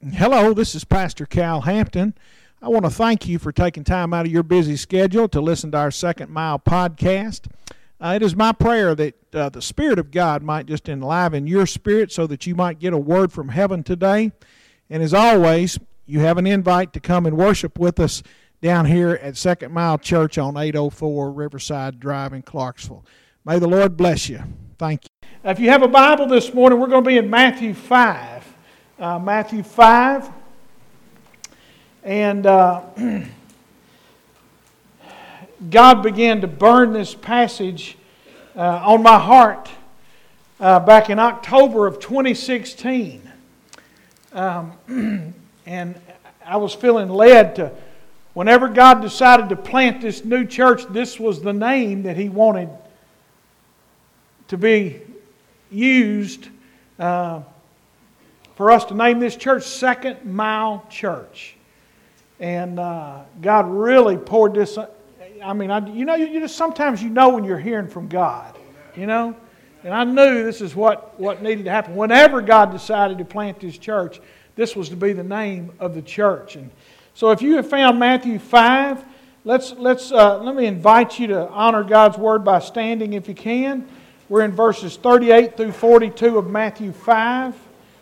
Hello, this is Pastor Cal Hampton. I want to thank you for taking time out of your busy schedule to listen to our Second Mile podcast. It is my prayer that the Spirit of God might just enliven your spirit so that you might get a word from heaven today. And as always, you have an invite to come and worship with us down here at Second Mile Church on 804 Riverside Drive in Clarksville. May the Lord bless you. Thank you. If you have a Bible this morning, we're going to be in Matthew 5. Matthew 5. And God began to burn this passage on my heart back in October of 2016. And I was feeling led to, whenever God decided to plant this new church, this was the name that He wanted to be used for us to name this church Second Mile Church. And God really poured this. You just sometimes you know when you're hearing from God, you know. And I knew this is what needed to happen. Whenever God decided to plant this church, this was to be the name of the church. And so, if you have found Matthew 5, let me invite you to honor God's word by standing if you can. We're in verses 38 through 42 of Matthew 5.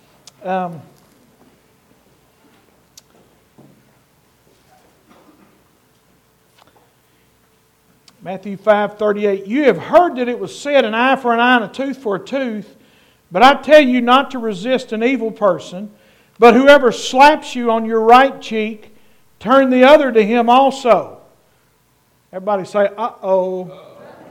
Matthew 5:38. You have heard that it was said, an eye for an eye and a tooth for a tooth. But I tell you not to resist an evil person. But whoever slaps you on your right cheek, turn the other to him also. Everybody say, uh-oh.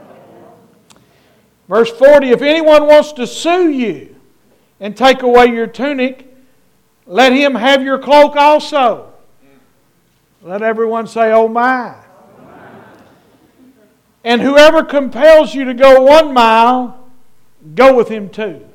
Verse 40. If anyone wants to sue you and take away your tunic, let him have your cloak also. Let everyone say, oh my. And whoever compels you to go 1 mile, go with him 2. Amen.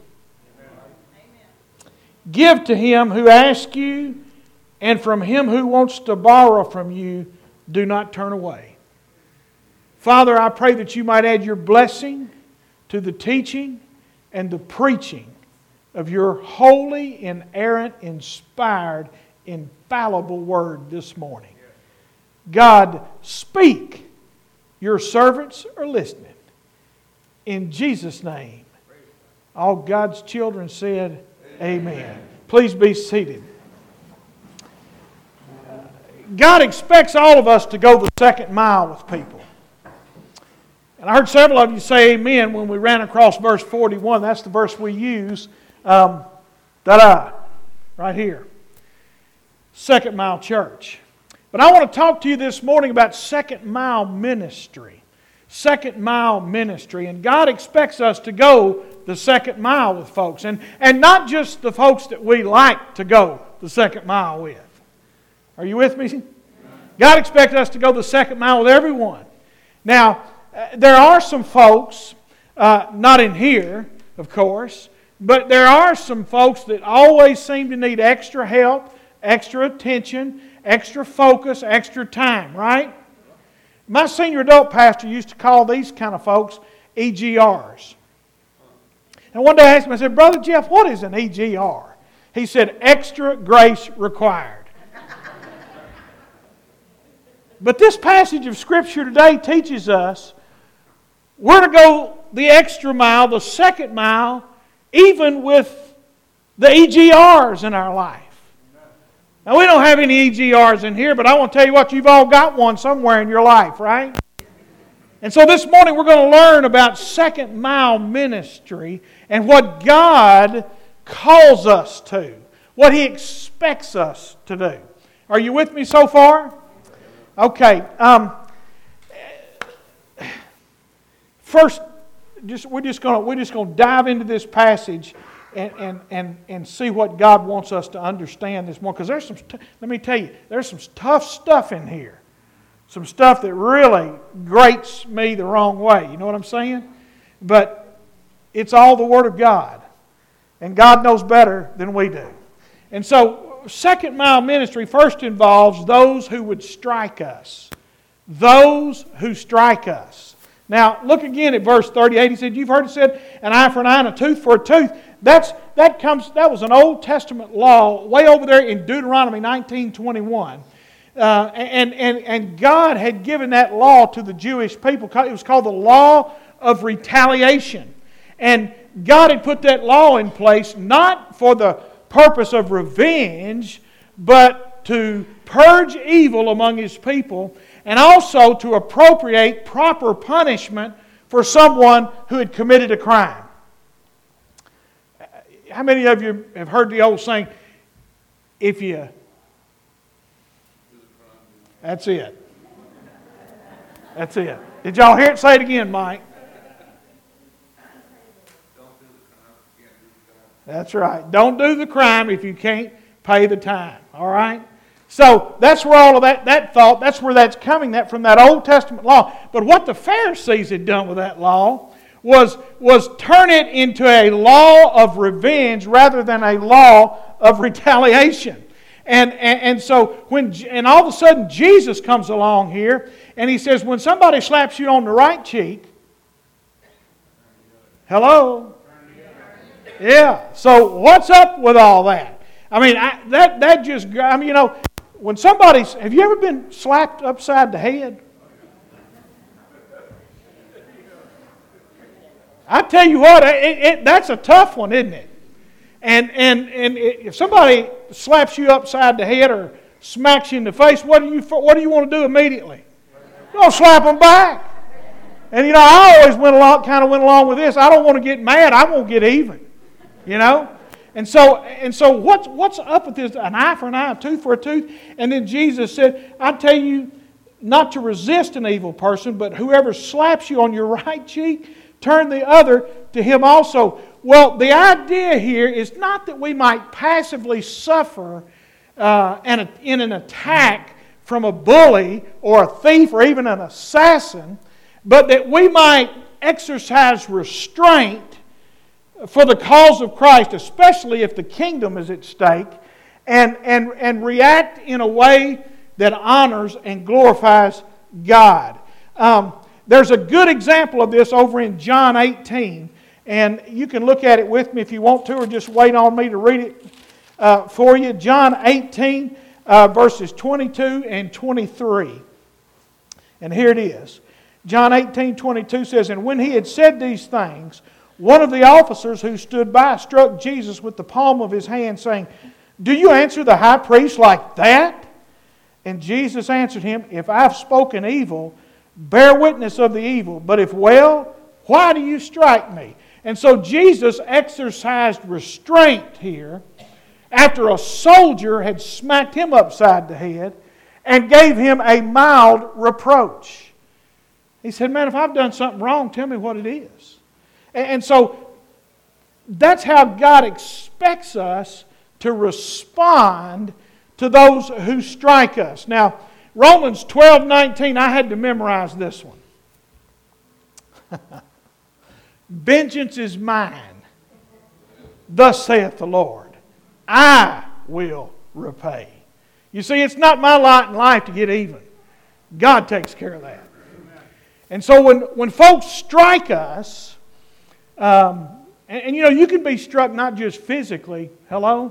Give to him who asks you, and from him who wants to borrow from you, do not turn away. Father, I pray that you might add your blessing to the teaching and the preaching of your holy, inerrant, inspired, infallible word this morning. God, speak. Your servants are listening. In Jesus' name. All God's children said, Amen. Please be seated. God expects all of us to go the second mile with people. And I heard several of you say amen when we ran across verse 41. That's the verse we use. Right here. Second Mile Church. But I want to talk to you this morning about Second Mile Ministry. Second Mile Ministry. And God expects us to go the second mile with folks. And not just the folks that we like to go the second mile with. Are you with me? God expects us to go the second mile with everyone. Now, there are some folks, not in here, of course, but there are some folks that always seem to need extra help, extra attention, extra focus, extra time, right? My senior adult pastor used to call these kind of folks EGRs. And one day I asked him, I said, Brother Jeff, what is an EGR? He said, extra grace required. But this passage of Scripture today teaches us we're to go the extra mile, the second mile, even with the EGRs in our life. Now, we don't have any EGRs in here, but I want to tell you what, you've all got one somewhere in your life, right? And so this morning we're going to learn about second mile ministry and what God calls us to, what He expects us to do. Are you with me so far? Okay. First, we're just going to dive into this passage and see what God wants us to understand this morning. Because let me tell you, there's some tough stuff in here. Some stuff that really grates me the wrong way. You know what I'm saying? But it's all the Word of God. And God knows better than we do. And so, second mile ministry first involves those who would strike us. Those who strike us. Now, look again at verse 38. He said, you've heard it said, an eye for an eye and a tooth for a tooth. that was an Old Testament law way over there in Deuteronomy 19:21. And God had given that law to the Jewish people. It was called the law of retaliation. And God had put that law in place not for the purpose of revenge, but to purge evil among His people, and also to appropriate proper punishment for someone who had committed a crime. How many of you have heard the old saying, if you... That's it. That's it. Did y'all hear it? Say it again, Mike. That's right. Don't do the crime if you can't pay the time. All right? So that's where all of that thought, that's where that's coming from that Old Testament law. But what the Pharisees had done with that law was turn it into a law of revenge rather than a law of retaliation. And so all of a sudden Jesus comes along here and He says, when somebody slaps you on the right cheek, hello? Yeah. So what's up with all that? I mean, when have you ever been slapped upside the head? I tell you what, that's a tough one, isn't it? And if somebody slaps you upside the head or smacks you in the face, what do you want to do immediately? Don't slap them back. And I always went along with this. I don't want to get mad. I won't get even. And so what's up with this? An eye for an eye, a tooth for a tooth. And then Jesus said, I tell you not to resist an evil person, but whoever slaps you on your right cheek, turn the other to him also. Well, the idea here is not that we might passively suffer in an attack from a bully or a thief or even an assassin, but that we might exercise restraint for the cause of Christ, especially if the kingdom is at stake, and react in a way that honors and glorifies God. There's a good example of this over in John 18, and you can look at it with me if you want to, or just wait on me to read it for you. John 18, verses 22 and 23. And here it is. John 18:22 says, and when He had said these things, one of the officers who stood by struck Jesus with the palm of his hand, saying, do you answer the high priest like that? And Jesus answered him, if I've spoken evil, bear witness of the evil. But if well, why do you strike me? And so Jesus exercised restraint here after a soldier had smacked him upside the head and gave him a mild reproach. He said, man, if I've done something wrong, tell me what it is. And so that's how God expects us to respond to those who strike us. Now, Romans 12:19, I had to memorize this one. Vengeance is mine, thus saith the Lord. I will repay. You see, it's not my lot in life to get even. God takes care of that. And so when folks strike us, you can be struck not just physically. Hello?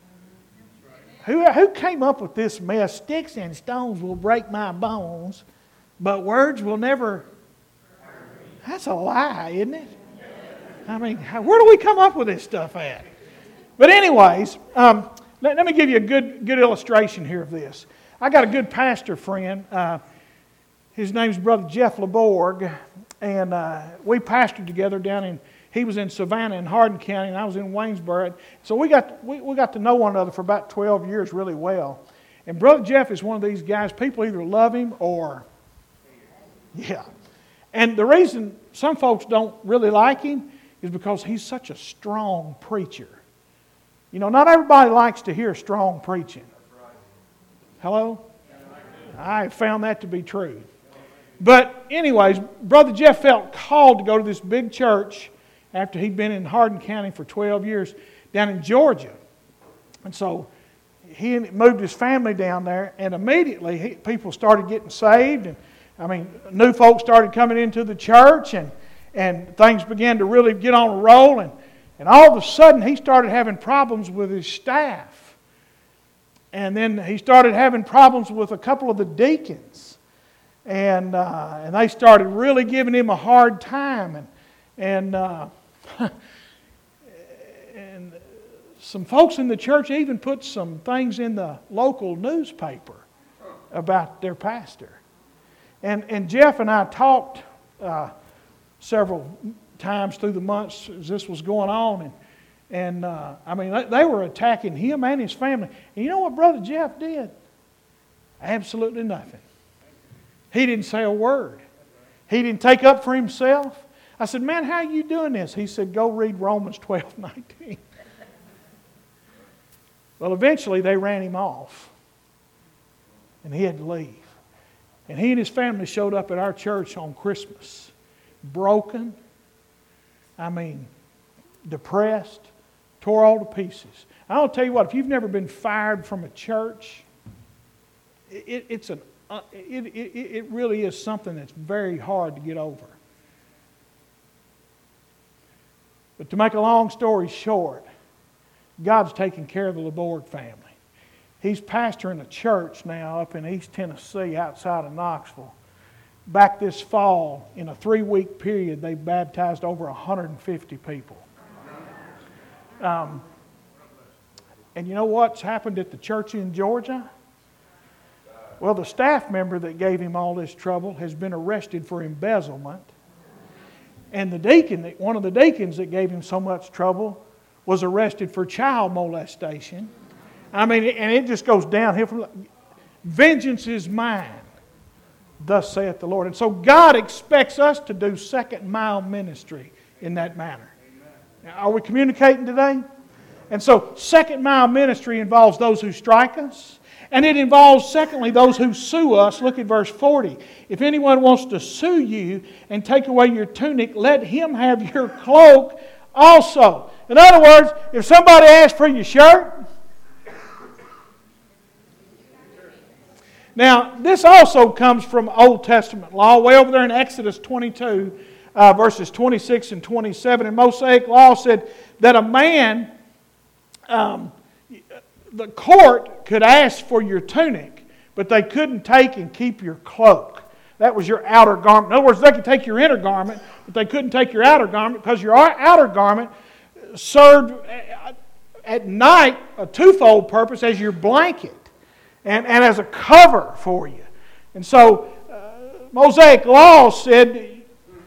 Who came up with this mess? Sticks and stones will break my bones, but words will never... That's a lie, isn't it? I mean, where do we come up with this stuff at? But anyways, let me give you a good illustration here of this. I got a good pastor friend. His name's Brother Jeff LeBorg, and we pastored together he was in Savannah in Hardin County, and I was in Waynesboro. So we got to know one another for about 12 years really well. And Brother Jeff is one of these guys, people either love him or... Yeah. And the reason some folks don't really like him is because he's such a strong preacher. Not everybody likes to hear strong preaching. Hello? I found that to be true. But anyways, Brother Jeff felt called to go to this big church after he'd been in Hardin County for 12 years down in Georgia. And so he moved his family down there, and immediately people started getting saved. And new folks started coming into the church, and things began to really get on a roll. And all of a sudden, he started having problems with his staff. And then he started having problems with a couple of the deacons. And they started really giving him a hard time. And some folks in the church even put some things in the local newspaper about their pastor. And Jeff and I talked several times through the months as this was going on. And I mean, they were attacking him and his family. And you know what Brother Jeff did? Absolutely nothing. He didn't say a word. He didn't take up for himself. I said, man, how are you doing this? He said, go read Romans 12:19. Well, eventually they ran him off. And he had to leave. And he and his family showed up at our church on Christmas. Broken. I mean, depressed. Tore all to pieces. I'll tell you what, if you've never been fired from a church, it really is something that's very hard to get over. But to make a long story short, God's taking care of the LeBourg family. He's pastoring a church now up in East Tennessee outside of Knoxville. Back this fall, in a 3-week period, they baptized over 150 people. And you know what's happened at the church in Georgia? Well, the staff member that gave him all this trouble has been arrested for embezzlement. And the deacon, one of the deacons that gave him so much trouble, was arrested for child molestation. I mean, and it just goes downhill from vengeance is mine, thus saith the Lord. And so God expects us to do second mile ministry in that manner. Now, are we communicating today? And so second mile ministry involves those who strike us. And it involves, secondly, those who sue us. Look at verse 40. If anyone wants to sue you and take away your tunic, let him have your cloak also. In other words, if somebody asks for your shirt, now this also comes from Old Testament law, way over there in Exodus 22, verses 26 and 27. And Mosaic law said that a man, the court could ask for your tunic, but they couldn't take and keep your cloak. That was your outer garment. In other words, they could take your inner garment, but they couldn't take your outer garment because your outer garment served at night a twofold purpose as your blanket and as a cover for you. And so Mosaic law said they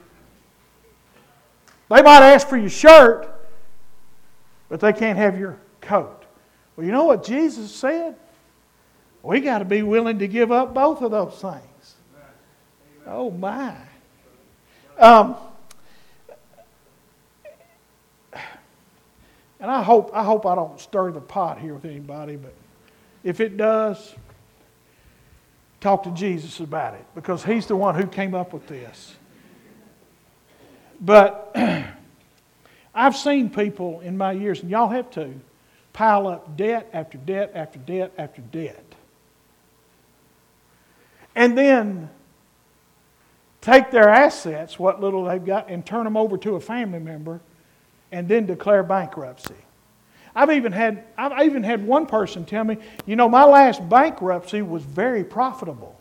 might ask for your shirt, but they can't have your coat. Well, you know what Jesus said? We got to be willing to give up both of those things. Oh my. And I hope I don't stir the pot here with anybody, but if it does, talk to Jesus about it, because He's the one who came up with this. But I've seen people in my years, and y'all have too, pile up debt after debt after debt after debt. And then take their assets, what little they've got, and turn them over to a family member and then declare bankruptcy. I've even had one person tell me, you know, my last bankruptcy was very profitable.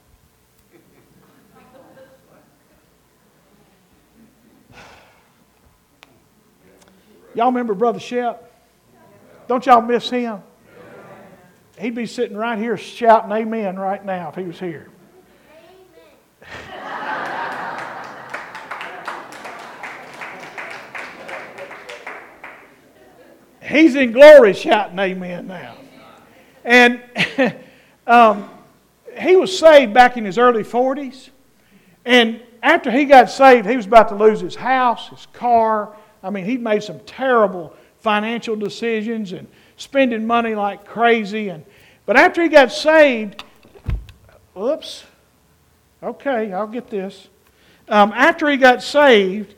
Y'all remember Brother Shep? Don't y'all miss him? He'd be sitting right here shouting amen right now if he was here. He's in glory shouting amen now. And he was saved back in his early 40s. And after he got saved, he was about to lose his house, his car. I mean, he'd made some terrible financial decisions and spending money like crazy. But after he got saved, okay, I'll get this. After he got saved,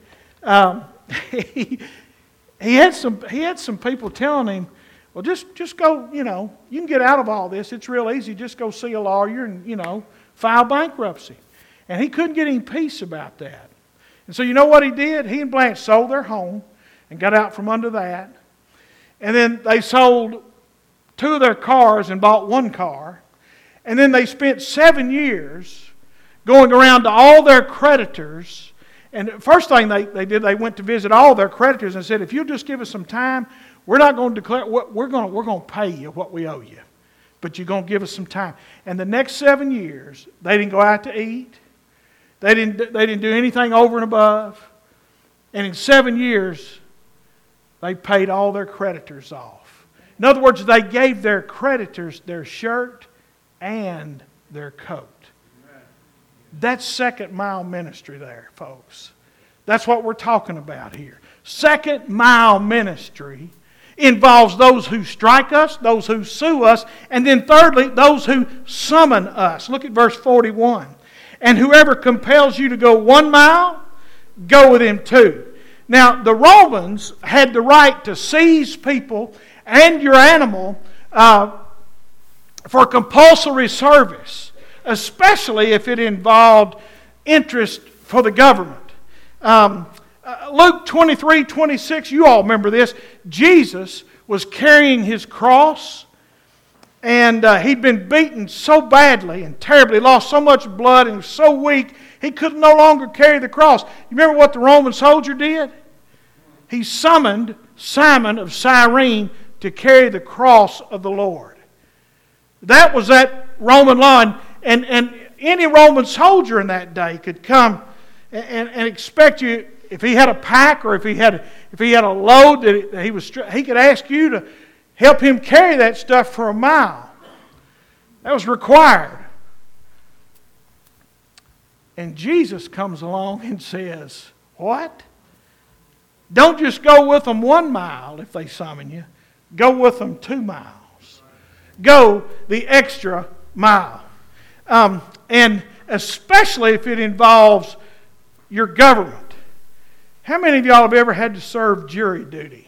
he had some people telling him, well, just go, you can get out of all this. It's real easy. Just go see a lawyer and, file bankruptcy. And he couldn't get any peace about that. And so you know what he did? He and Blanche sold their home, and got out from under that. And then they sold 2 of their cars and bought 1 car. And then they spent 7 years going around to all their creditors. And the first thing they did, they went to visit all their creditors and said, if you'll just give us some time, we're not going to declare, we're going to pay you what we owe you. But you're going to give us some time. And the next 7 years, they didn't go out to eat. They didn't do anything over and above. And in 7 years, they paid all their creditors off. In other words, they gave their creditors their shirt and their coat. That's second mile ministry there, folks. That's what we're talking about here. Second mile ministry involves those who strike us, those who sue us, and then thirdly, those who summon us. Look at verse 41. And whoever compels you to go 1 mile, go with him 2. Now, the Romans had the right to seize people and your animal for compulsory service, especially if it involved interest for the government. Luke 23:26, you all remember this. Jesus was carrying his cross, and he'd been beaten so badly and terribly, lost so much blood, and was so weak, he could no longer carry the cross. You remember what the Roman soldier did? He summoned Simon of Cyrene to carry the cross of the Lord. That was that Roman law, and any Roman soldier in that day could come and expect you, if he had a pack or if he had a load that he could ask you to help him carry that stuff for a mile. That was required. And Jesus comes along and says, what? Don't just go with them 1 mile if they summon you. Go with them 2 miles. Go the extra mile. And especially if it involves your government. How many of y'all have ever had to serve jury duty?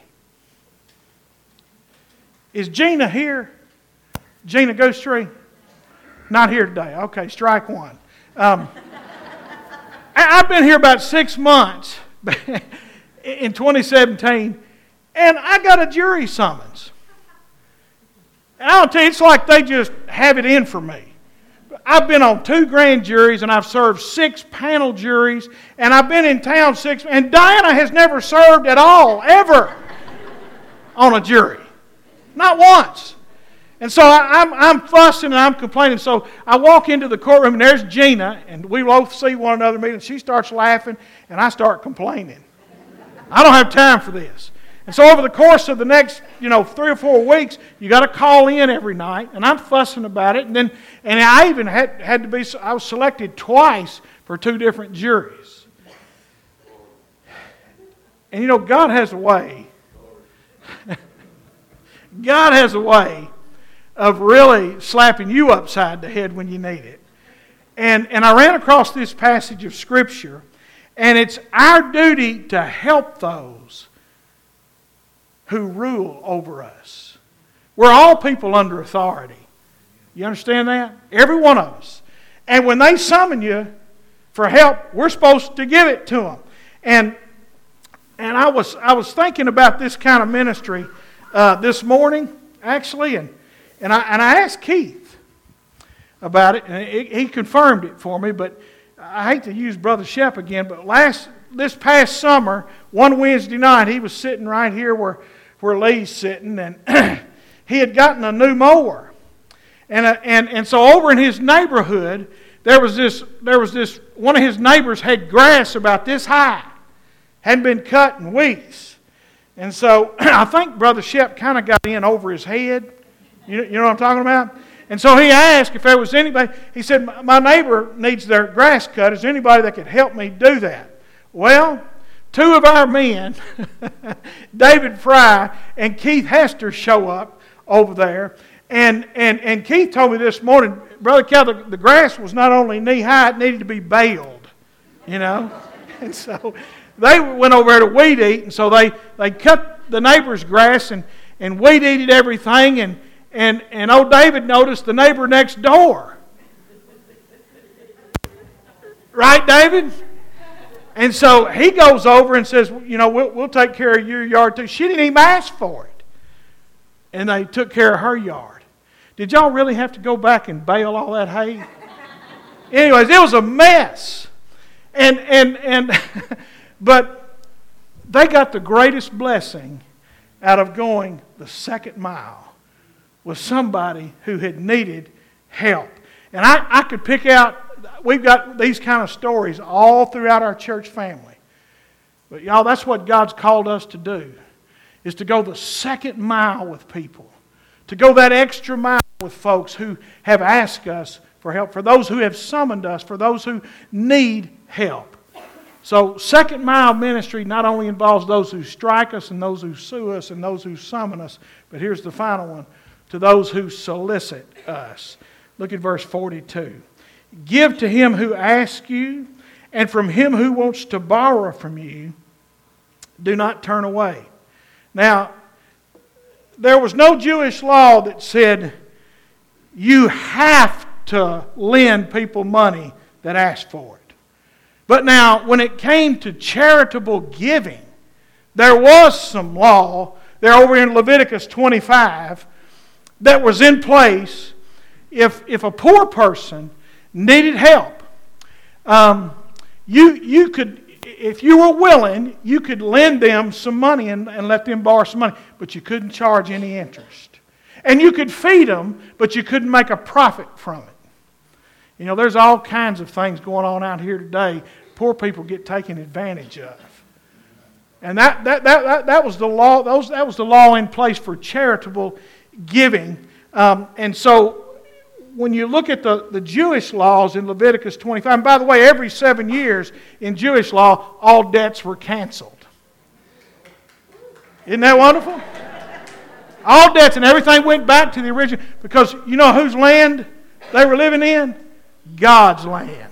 Is Gina here? Gina Ghost Tree? Not here today. Okay, strike 1. I've been here about 6 months in 2017, and I got a jury summons. And I'll tell you, it's like they just have it in for me. I've been on 2 grand juries, and I've served 6 panel juries, and I've been in town 6, and Diana has never served at all, ever, on a jury. Not once. And so I'm fussing and I'm complaining. So I walk into the courtroom, and there's Gina, and we both see one another meeting. She starts laughing, and I start complaining. I don't have time for this. And so over the course of the next, 3 or 4 weeks, you got to call in every night, and I'm fussing about it. And I even had to be. I was selected twice for 2 different juries. And God has a way. God has a way of really slapping you upside the head when you need it. And I ran across this passage of Scripture, and it's our duty to help those who rule over us. We're all people under authority. You understand that? Every one of us. And when they summon you for help, we're supposed to give it to them. And I was thinking about this kind of ministry this morning, actually, and I asked Keith about it, and he confirmed it for me. But I hate to use Brother Shep again, but this past summer, one Wednesday night, he was sitting right here where Lee's sitting, and he had gotten a new mower, and so over in his neighborhood, there was this one of his neighbors had grass about this high, hadn't been cut in weeks, and so I think Brother Shep kind of got in over his head. You know what I'm talking about? And so he asked if there was anybody. He said, my neighbor needs their grass cut. Is there anybody that could help me do that? Well, 2 of our men, David Fry and Keith Hester, show up over there. And Keith told me this morning, Brother Cal, the grass was not only knee-high, it needed to be baled, And so they went over there to weed eat, and so they cut the neighbor's grass and weed eated everything, and old David noticed the neighbor next door. Right, David? And so he goes over and says, we'll take care of your yard too. She didn't even ask for it. And they took care of her yard. Did y'all really have to go back and bale all that hay? Anyways, it was a mess. But they got the greatest blessing out of going the second mile with somebody who had needed help. And I could pick out, we've got these kind of stories all throughout our church family. But y'all, that's what God's called us to do, is to go the second mile with people. To go that extra mile with folks who have asked us for help, for those who have summoned us, for those who need help. So second mile ministry not only involves those who strike us and those who sue us and those who summon us, but here's the final one, to those who solicit us. Look at verse 42. Give to him who asks you, and from him who wants to borrow from you, do not turn away. Now, there was no Jewish law that said you have to lend people money that asked for it. But now, when it came to charitable giving, there was some law there over in Leviticus 25 that was in place. If a poor person needed help, you could, if you were willing, you could lend them some money and let them borrow some money, but you couldn't charge any interest. And you could feed them, but you couldn't make a profit from it. There's all kinds of things going on out here today. Poor people get taken advantage of. And that was the law. That was the law in place for charitable giving. And so when you look at the Jewish laws in Leviticus 25, and by the way, every 7 years in Jewish law, all debts were canceled. Isn't that wonderful? All debts and everything went back to the original. Because you know whose land they were living in? God's land.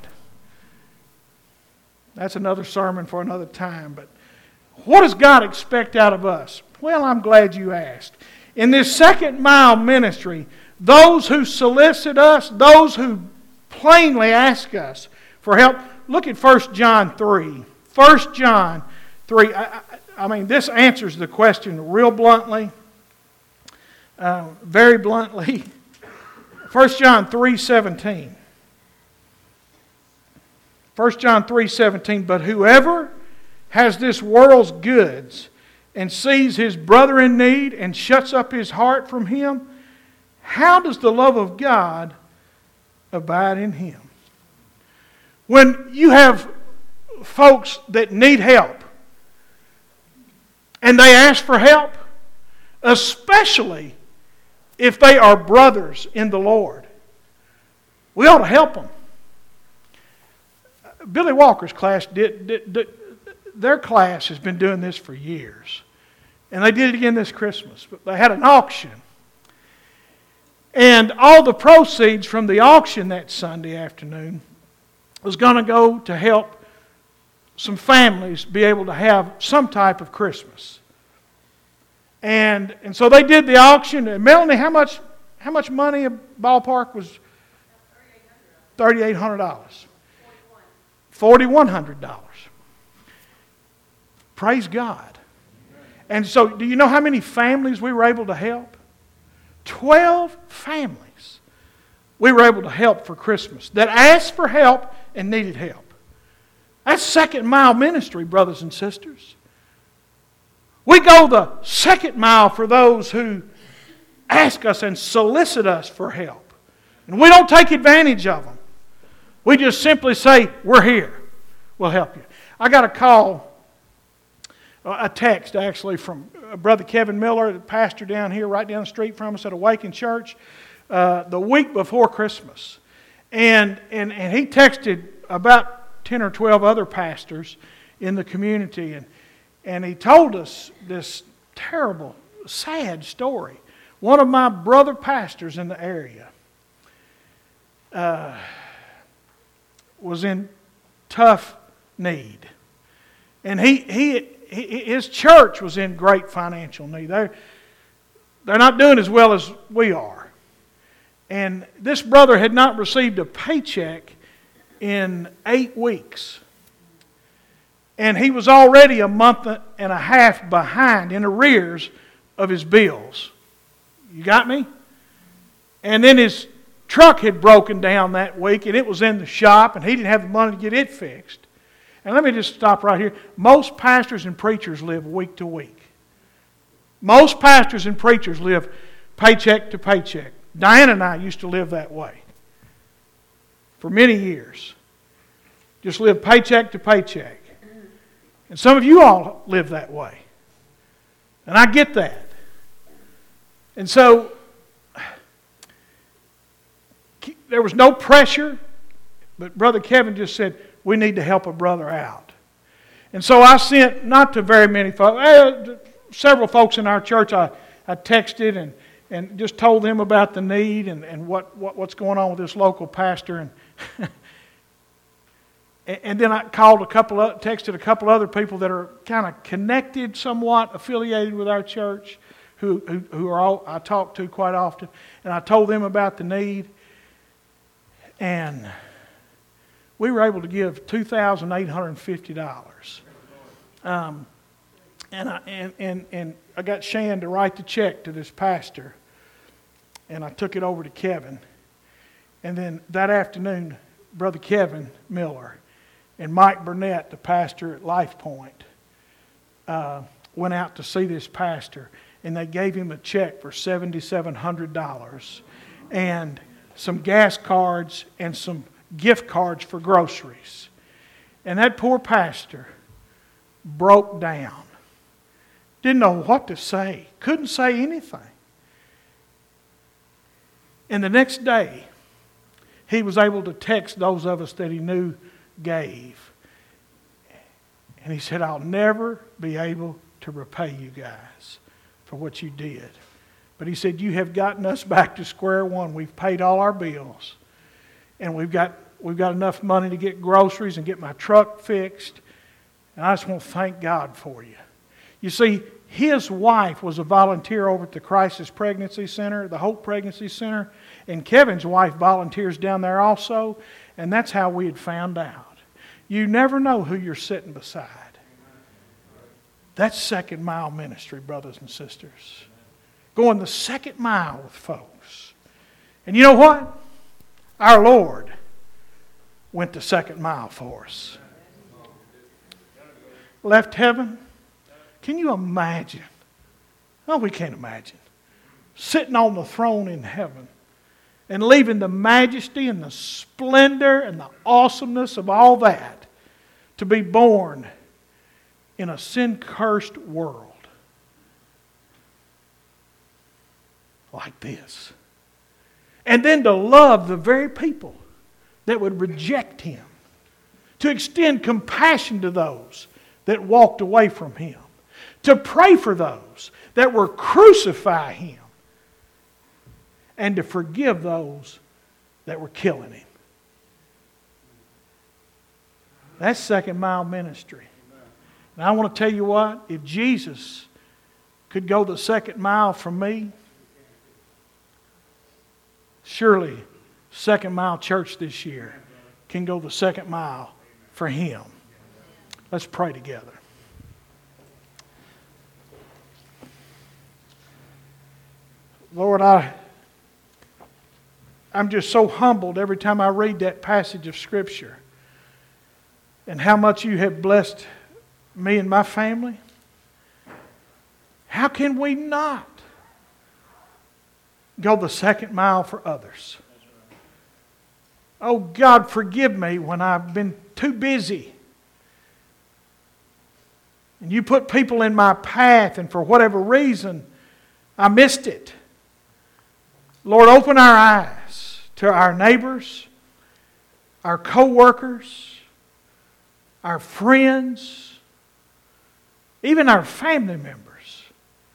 That's another sermon for another time. But what does God expect out of us? Well, I'm glad you asked. In this second mile ministry, those who solicit us, those who plainly ask us for help, look at 1 John 3. 1 John 3. I mean, this answers the question real bluntly, very bluntly. 1 John 3:17. 1 John 3:17, but whoever has this world's goods and sees his brother in need and shuts up his heart from him, how does the love of God abide in him? When you have folks that need help and they ask for help, especially if they are brothers in the Lord, we ought to help them. Billy Walker's class their class has been doing this for years. And they did it again this Christmas. But they had an auction. And all the proceeds from the auction that Sunday afternoon was going to go to help some families be able to have some type of Christmas. And so they did the auction. And Melanie, how much money a ballpark was? $3,800. $4,100. Praise God. And so, do you know how many families we were able to help? 12 families we were able to help for Christmas that asked for help and needed help. That's second mile ministry, brothers and sisters. We go the second mile for those who ask us and solicit us for help. And we don't take advantage of them. We just simply say, we're here. We'll help you. I got a text actually from Brother Kevin Miller, the pastor down here, right down the street from us at Awaken Church, the week before Christmas. And he texted about 10 or 12 other pastors in the community. And he told us this terrible, sad story. One of my brother pastors in the area was in tough need. And his church was in great financial need. They're not doing as well as we are. And this brother had not received a paycheck in 8 weeks. And he was already a month and a half behind in arrears of his bills. You got me? And then his truck had broken down that week, and it was in the shop, and he didn't have the money to get it fixed. And let me just stop right here. Most pastors and preachers live week to week. Most pastors and preachers live paycheck to paycheck. Diana and I used to live that way for many years. Just live paycheck to paycheck. And some of you all live that way. And I get that. And so, there was no pressure, but Brother Kevin just said, we need to help a brother out. And so I sent, not to very many folks, several folks in our church, I texted and just told them about the need and what's going on with this local pastor. And then I texted a couple other people that are kind of connected, somewhat affiliated with our church, who are all I talk to quite often. And I told them about the need. And we were able to give $2,850. And I got Shan to write the check to this pastor. And I took it over to Kevin. And then that afternoon, Brother Kevin Miller and Mike Burnett, the pastor at Life Point, went out to see this pastor. And they gave him a check for $7,700 and some gas cards and some gift cards for groceries. And that poor pastor broke down. Didn't know what to say. Couldn't say anything. And the next day, he was able to text those of us that he knew gave. And he said, I'll never be able to repay you guys for what you did. But he said, you have gotten us back to square one. We've paid all our bills. And we've got enough money to get groceries and get my truck fixed. And I just want to thank God for you. You see, his wife was a volunteer over at the Crisis Pregnancy Center, the Hope Pregnancy Center. And Kevin's wife volunteers down there also. And that's how we had found out. You never know who you're sitting beside. That's second mile ministry, brothers and sisters. Going the second mile with folks. And you know what? Our Lord went the second mile for us. Left heaven. Can you imagine? Oh, we can't imagine. Sitting on the throne in heaven and leaving the majesty and the splendor and the awesomeness of all that to be born in a sin-cursed world like this. And then to love the very people that would reject Him. To extend compassion to those that walked away from Him. To pray for those that were crucify Him. And to forgive those that were killing Him. That's second mile ministry. And I want to tell you what, if Jesus could go the second mile for me, surely Second Mile Church this year can go the second mile for Him. Let's pray together. Lord, I'm just so humbled every time I read that passage of Scripture and how much You have blessed me and my family. How can we not go the second mile for others? Oh God, forgive me when I've been too busy. And You put people in my path and for whatever reason, I missed it. Lord, open our eyes to our neighbors, our co-workers, our friends, even our family members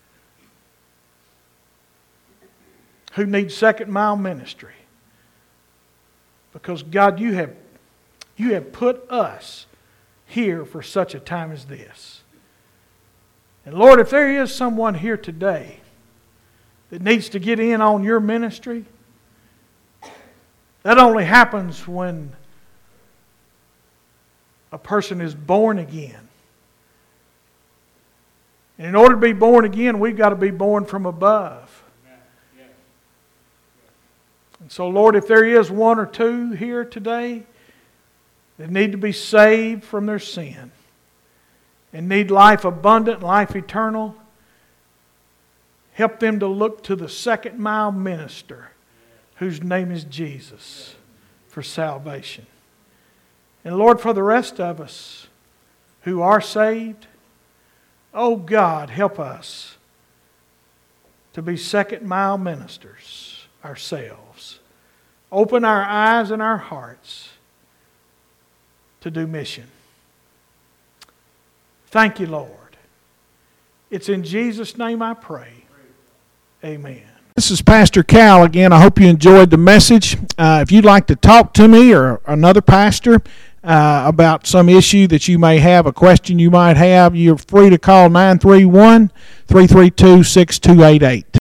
who need second mile ministry. Because God, You have put us here for such a time as this. And Lord, if there is someone here today that needs to get in on Your ministry, that only happens when a person is born again And in order to be born again, we've got to be born from above. And so, Lord, if there is one or two here today that need to be saved from their sin and need life abundant, life eternal, help them to look to the second mile minister whose name is Jesus for salvation. And Lord, for the rest of us who are saved, oh God, help us to be second mile ministers ourselves. Open our eyes and our hearts to do mission. Thank you, Lord. It's in Jesus' name I pray. Amen. This is Pastor Cal again. I hope you enjoyed the message. If you'd like to talk to me or another pastor about some issue that you may have, a question you might have, you're free to call 931-332-6288.